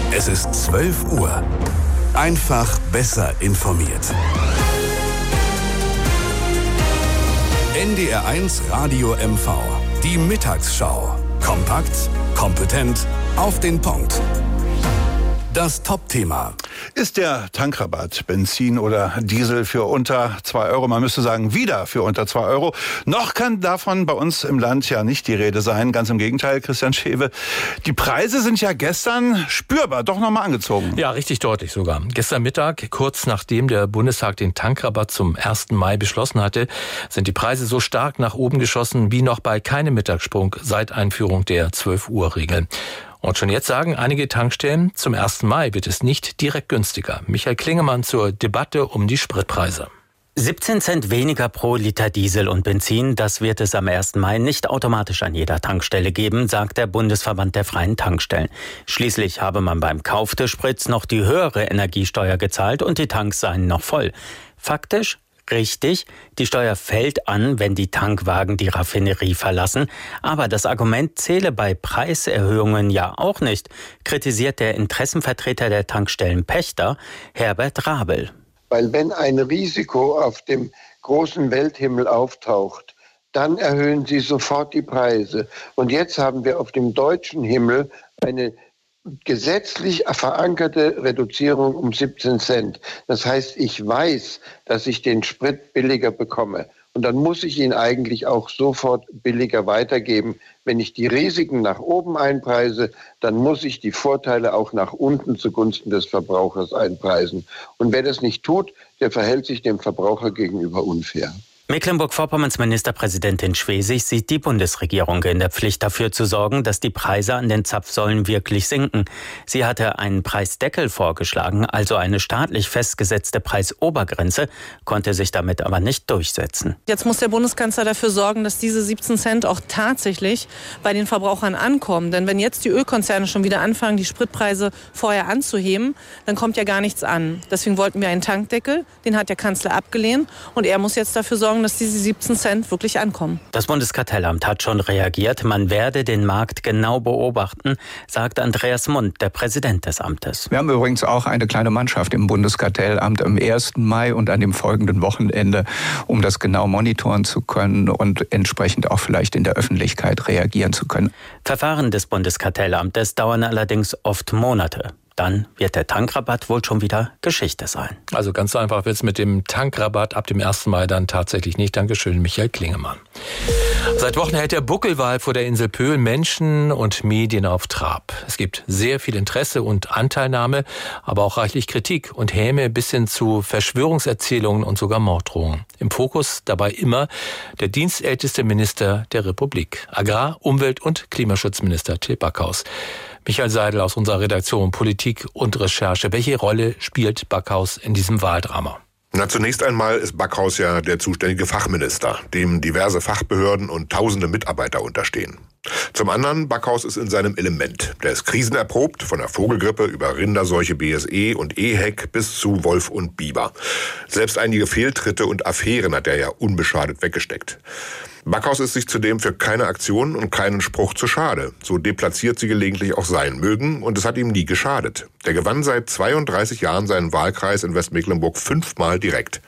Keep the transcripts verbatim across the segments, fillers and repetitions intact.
Es ist zwölf Uhr. Einfach besser informiert. N D R eins Radio M V. Die Mittagsschau. Kompakt, kompetent, auf den Punkt. Das Top-Thema. Ist der Tankrabatt Benzin oder Diesel für unter zwei Euro, man müsste sagen wieder für unter zwei Euro. Noch kann davon bei uns im Land ja nicht die Rede sein. Ganz im Gegenteil, Christian Schewe. Die Preise sind ja gestern spürbar doch nochmal angezogen. Ja, richtig deutlich sogar. Gestern Mittag, kurz nachdem der Bundestag den Tankrabatt zum ersten Mai beschlossen hatte, sind die Preise so stark nach oben geschossen wie noch bei keinem Mittagssprung seit Einführung der zwölf Uhr Regel. Und schon jetzt sagen einige Tankstellen, zum ersten Mai wird es nicht direkt günstiger. Michael Klingemann zur Debatte um die Spritpreise. siebzehn Cent weniger pro Liter Diesel und Benzin, das wird es am ersten Mai nicht automatisch an jeder Tankstelle geben, sagt der Bundesverband der freien Tankstellen. Schließlich habe man beim Kauf des Sprits noch die höhere Energiesteuer gezahlt und die Tanks seien noch voll. Faktisch richtig, die Steuer fällt an, wenn die Tankwagen die Raffinerie verlassen. Aber das Argument zähle bei Preiserhöhungen ja auch nicht, kritisiert der Interessenvertreter der Tankstellenpächter, Herbert Rabel. Weil wenn ein Risiko auf dem großen Welthimmel auftaucht, dann erhöhen sie sofort die Preise. Und jetzt haben wir auf dem deutschen Himmel eine gesetzlich verankerte Reduzierung um siebzehn Cent. Das heißt, ich weiß, dass ich den Sprit billiger bekomme. Und dann muss ich ihn eigentlich auch sofort billiger weitergeben. Wenn ich die Risiken nach oben einpreise, dann muss ich die Vorteile auch nach unten zugunsten des Verbrauchers einpreisen. Und wer das nicht tut, der verhält sich dem Verbraucher gegenüber unfair. Mecklenburg-Vorpommerns Ministerpräsidentin Schwesig sieht die Bundesregierung in der Pflicht, dafür zu sorgen, dass die Preise an den Zapfsäulen wirklich sinken. Sie hatte einen Preisdeckel vorgeschlagen, also eine staatlich festgesetzte Preisobergrenze, konnte sich damit aber nicht durchsetzen. Jetzt muss der Bundeskanzler dafür sorgen, dass diese siebzehn Cent auch tatsächlich bei den Verbrauchern ankommen. Denn wenn jetzt die Ölkonzerne schon wieder anfangen, die Spritpreise vorher anzuheben, dann kommt ja gar nichts an. Deswegen wollten wir einen Tankdeckel, den hat der Kanzler abgelehnt und er muss jetzt dafür sorgen, dass diese siebzehn Cent wirklich ankommen. Das Bundeskartellamt hat schon reagiert. Man werde den Markt genau beobachten, sagt Andreas Mund, der Präsident des Amtes. Wir haben übrigens auch eine kleine Mannschaft im Bundeskartellamt am ersten Mai und an dem folgenden Wochenende, um das genau monitoren zu können und entsprechend auch vielleicht in der Öffentlichkeit reagieren zu können. Verfahren des Bundeskartellamtes dauern allerdings oft Monate. Dann wird der Tankrabatt wohl schon wieder Geschichte sein. Also ganz so einfach wird es mit dem Tankrabatt ab dem ersten Mai dann tatsächlich nicht. Dankeschön, Michael Klingemann. Seit Wochen hält der Buckelwal vor der Insel Pöhl Menschen und Medien auf Trab. Es gibt sehr viel Interesse und Anteilnahme, aber auch reichlich Kritik und Häme bis hin zu Verschwörungserzählungen und sogar Morddrohungen. Im Fokus dabei immer der dienstälteste Minister der Republik, Agrar-, Umwelt- und Klimaschutzminister Till Backhaus. Michael Seidel aus unserer Redaktion Politik und Recherche. Welche Rolle spielt Backhaus in diesem Wahldrama? Na, zunächst einmal ist Backhaus ja der zuständige Fachminister, dem diverse Fachbehörden und tausende Mitarbeiter unterstehen. Zum anderen, Backhaus ist in seinem Element. Der ist krisenerprobt, von der Vogelgrippe über Rinderseuche B S E und E H E C bis zu Wolf und Biber. Selbst einige Fehltritte und Affären hat er ja unbeschadet weggesteckt. Backhaus ist sich zudem für keine Aktion und keinen Spruch zu schade. So deplatziert sie gelegentlich auch sein mögen und es hat ihm nie geschadet. Der gewann seit zweiunddreißig Jahren seinen Wahlkreis in Westmecklenburg fünfmal direkt.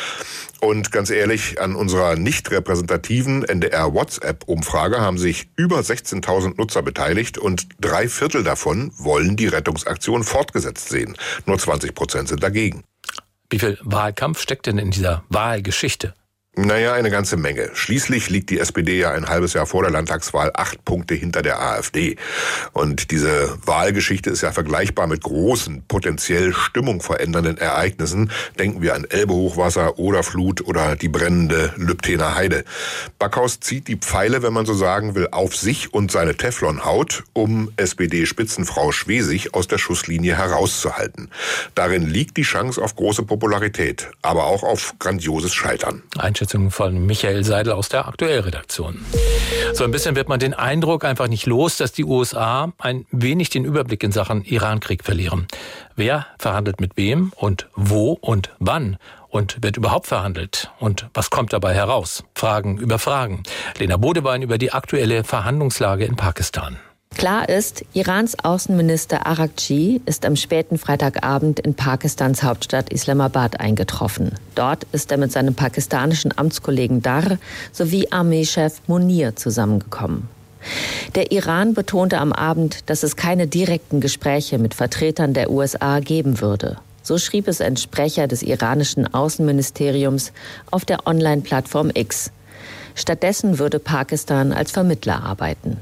Und ganz ehrlich, an unserer nicht repräsentativen N D R-WhatsApp-Umfrage haben sich über sechzehntausend Nutzer beteiligt und drei Viertel davon wollen die Rettungsaktion fortgesetzt sehen. Nur zwanzig Prozent sind dagegen. Wie viel Wahlkampf steckt denn in dieser Wahlgeschichte? Naja, eine ganze Menge. Schließlich liegt die S P D ja ein halbes Jahr vor der Landtagswahl acht Punkte hinter der AfD. Und diese Wahlgeschichte ist ja vergleichbar mit großen, potenziell Stimmung verändernden Ereignissen. Denken wir an Elbe-Hochwasser, Oderflut oder die brennende Lübthener Heide. Backhaus zieht die Pfeile, wenn man so sagen will, auf sich und seine Teflonhaut, um S P D-Spitzenfrau Schwesig aus der Schusslinie herauszuhalten. Darin liegt die Chance auf große Popularität, aber auch auf grandioses Scheitern. Einschätzung von Michael Seidel aus der Aktuellredaktion. So ein bisschen wird man den Eindruck einfach nicht los, dass die U S A ein wenig den Überblick in Sachen Iran-Krieg verlieren. Wer verhandelt mit wem und wo und wann? Und wird überhaupt verhandelt? Und was kommt dabei heraus? Fragen über Fragen. Lena Bodewein über die aktuelle Verhandlungslage in Pakistan. Klar ist, Irans Außenminister Araghchi ist am späten Freitagabend in Pakistans Hauptstadt Islamabad eingetroffen. Dort ist er mit seinem pakistanischen Amtskollegen Dar sowie Armeechef Munir zusammengekommen. Der Iran betonte am Abend, dass es keine direkten Gespräche mit Vertretern der U S A geben würde. So schrieb es ein Sprecher des iranischen Außenministeriums auf der Online-Plattform X. Stattdessen würde Pakistan als Vermittler arbeiten.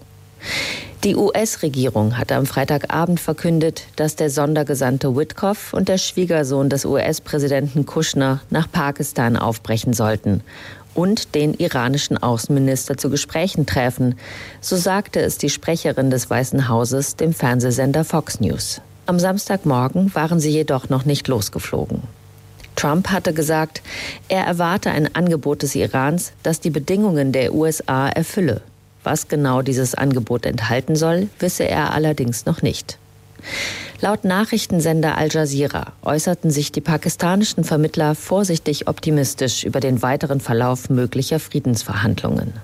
Die U S-Regierung hatte am Freitagabend verkündet, dass der Sondergesandte Witkoff und der Schwiegersohn des U S-Präsidenten Kushner nach Pakistan aufbrechen sollten und den iranischen Außenminister zu Gesprächen treffen, so sagte es die Sprecherin des Weißen Hauses dem Fernsehsender Fox News. Am Samstagmorgen waren sie jedoch noch nicht losgeflogen. Trump hatte gesagt, er erwarte ein Angebot des Irans, das die Bedingungen der U S A erfülle. Was genau dieses Angebot enthalten soll, wisse er allerdings noch nicht. Laut Nachrichtensender Al Jazeera äußerten sich die pakistanischen Vermittler vorsichtig optimistisch über den weiteren Verlauf möglicher Friedensverhandlungen.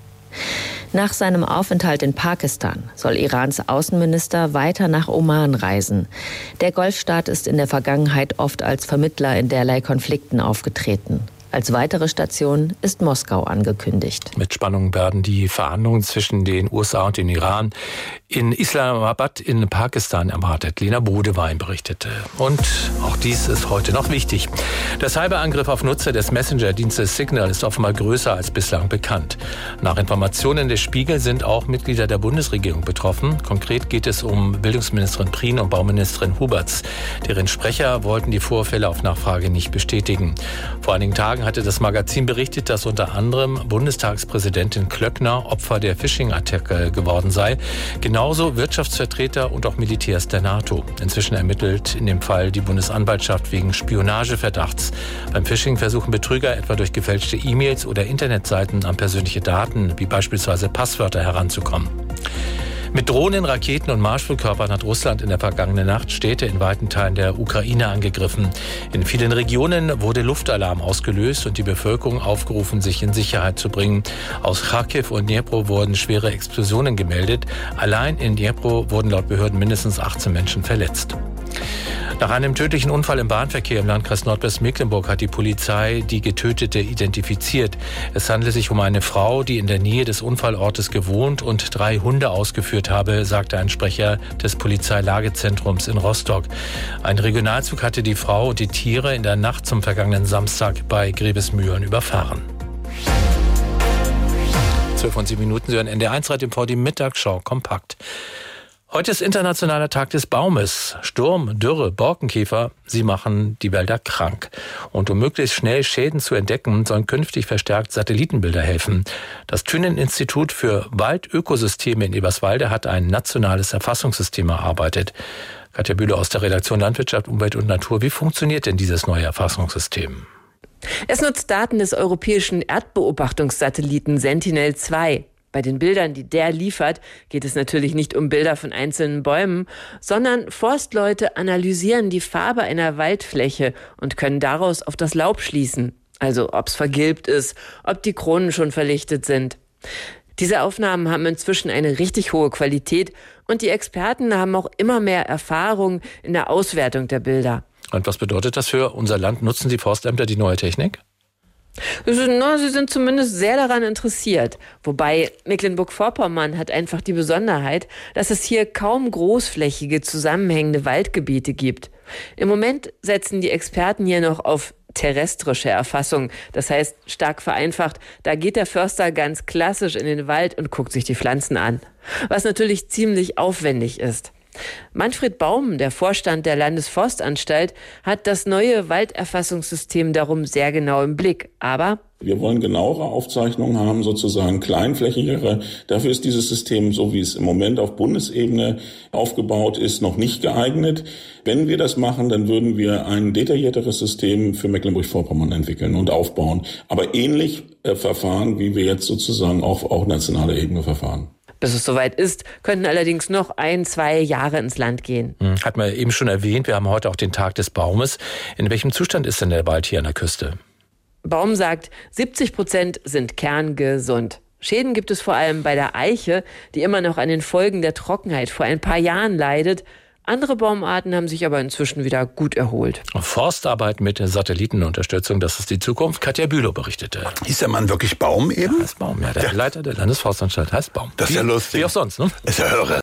Nach seinem Aufenthalt in Pakistan soll Irans Außenminister weiter nach Oman reisen. Der Golfstaat ist in der Vergangenheit oft als Vermittler in derlei Konflikten aufgetreten. Als weitere Station ist Moskau angekündigt. Mit Spannung werden die Verhandlungen zwischen den U S A und dem Iran in Islamabad in Pakistan erwartet. Lena Bodewein berichtete. Und auch dies ist heute noch wichtig. Der Cyberangriff auf Nutzer des Messenger-Dienstes Signal ist offenbar größer als bislang bekannt. Nach Informationen des Spiegel sind auch Mitglieder der Bundesregierung betroffen. Konkret geht es um Bildungsministerin Prien und Bauministerin Huberts. Deren Sprecher wollten die Vorfälle auf Nachfrage nicht bestätigen. Vor einigen Tagen hatte das Magazin berichtet, dass unter anderem Bundestagspräsidentin Klöckner Opfer der Phishing-Attacke geworden sei. Genauso Wirtschaftsvertreter und auch Militärs der NATO. Inzwischen ermittelt in dem Fall die Bundesanwaltschaft wegen Spionageverdachts. Beim Phishing versuchen Betrüger etwa durch gefälschte E-Mails oder Internetseiten an persönliche Daten, wie beispielsweise Passwörter, heranzukommen. Mit Drohnen, Raketen und Marschflugkörpern hat Russland in der vergangenen Nacht Städte in weiten Teilen der Ukraine angegriffen. In vielen Regionen wurde Luftalarm ausgelöst und die Bevölkerung aufgerufen, sich in Sicherheit zu bringen. Aus Charkiw und Dnipro wurden schwere Explosionen gemeldet. Allein in Dnipro wurden laut Behörden mindestens achtzehn Menschen verletzt. Nach einem tödlichen Unfall im Bahnverkehr im Landkreis Nordwestmecklenburg hat die Polizei die Getötete identifiziert. Es handelt sich um eine Frau, die in der Nähe des Unfallortes gewohnt und drei Hunde ausgeführt habe, sagte ein Sprecher des Polizeilagezentrums in Rostock. Ein Regionalzug hatte die Frau und die Tiere in der Nacht zum vergangenen Samstag bei Grevesmühlen überfahren. zwölf und sieben Minuten, Sie hören N D R eins Radio V, die Mittagsschau kompakt. Heute ist Internationaler Tag des Baumes. Sturm, Dürre, Borkenkäfer, sie machen die Wälder krank. Und um möglichst schnell Schäden zu entdecken, sollen künftig verstärkt Satellitenbilder helfen. Das Thünen-Institut für Waldökosysteme in Eberswalde hat ein nationales Erfassungssystem erarbeitet. Katja Bühler aus der Redaktion Landwirtschaft, Umwelt und Natur. Wie funktioniert denn dieses neue Erfassungssystem? Es nutzt Daten des europäischen Erdbeobachtungssatelliten Sentinel zwei. Bei den Bildern, die der liefert, geht es natürlich nicht um Bilder von einzelnen Bäumen, sondern Forstleute analysieren die Farbe einer Waldfläche und können daraus auf das Laub schließen. Also ob es vergilbt ist, ob die Kronen schon verlichtet sind. Diese Aufnahmen haben inzwischen eine richtig hohe Qualität und die Experten haben auch immer mehr Erfahrung in der Auswertung der Bilder. Und was bedeutet das für unser Land? Nutzen die Forstämter die neue Technik? Sie sind zumindest sehr daran interessiert. Wobei Mecklenburg-Vorpommern hat einfach die Besonderheit, dass es hier kaum großflächige zusammenhängende Waldgebiete gibt. Im Moment setzen die Experten hier noch auf terrestrische Erfassung. Das heißt, stark vereinfacht, da geht der Förster ganz klassisch in den Wald und guckt sich die Pflanzen an. Was natürlich ziemlich aufwendig ist. Manfred Baum, der Vorstand der Landesforstanstalt, hat das neue Walderfassungssystem darum sehr genau im Blick. Aber wir wollen genauere Aufzeichnungen haben, sozusagen kleinflächigere. Dafür ist dieses System, so wie es im Moment auf Bundesebene aufgebaut ist, noch nicht geeignet. Wenn wir das machen, dann würden wir ein detaillierteres System für Mecklenburg-Vorpommern entwickeln und aufbauen. Aber ähnlich äh, verfahren, wie wir jetzt sozusagen auf auch nationaler Ebene verfahren. Bis es soweit ist, könnten allerdings noch ein, zwei Jahre ins Land gehen. Hat man eben schon erwähnt, wir haben heute auch den Tag des Baumes. In welchem Zustand ist denn der Wald hier an der Küste? Baum sagt, siebzig Prozent sind kerngesund. Schäden gibt es vor allem bei der Eiche, die immer noch an den Folgen der Trockenheit vor ein paar Jahren leidet. Andere Baumarten haben sich aber inzwischen wieder gut erholt. Forstarbeit mit Satellitenunterstützung, das ist die Zukunft. Katja Bülow berichtete. Hieß der Mann wirklich Baum eben? Ja, heißt Baum, ja. Der ja. Leiter der Landesforstanstalt heißt Baum. Das ist ja lustig. Wie auch sonst, ne? Ist ja irre.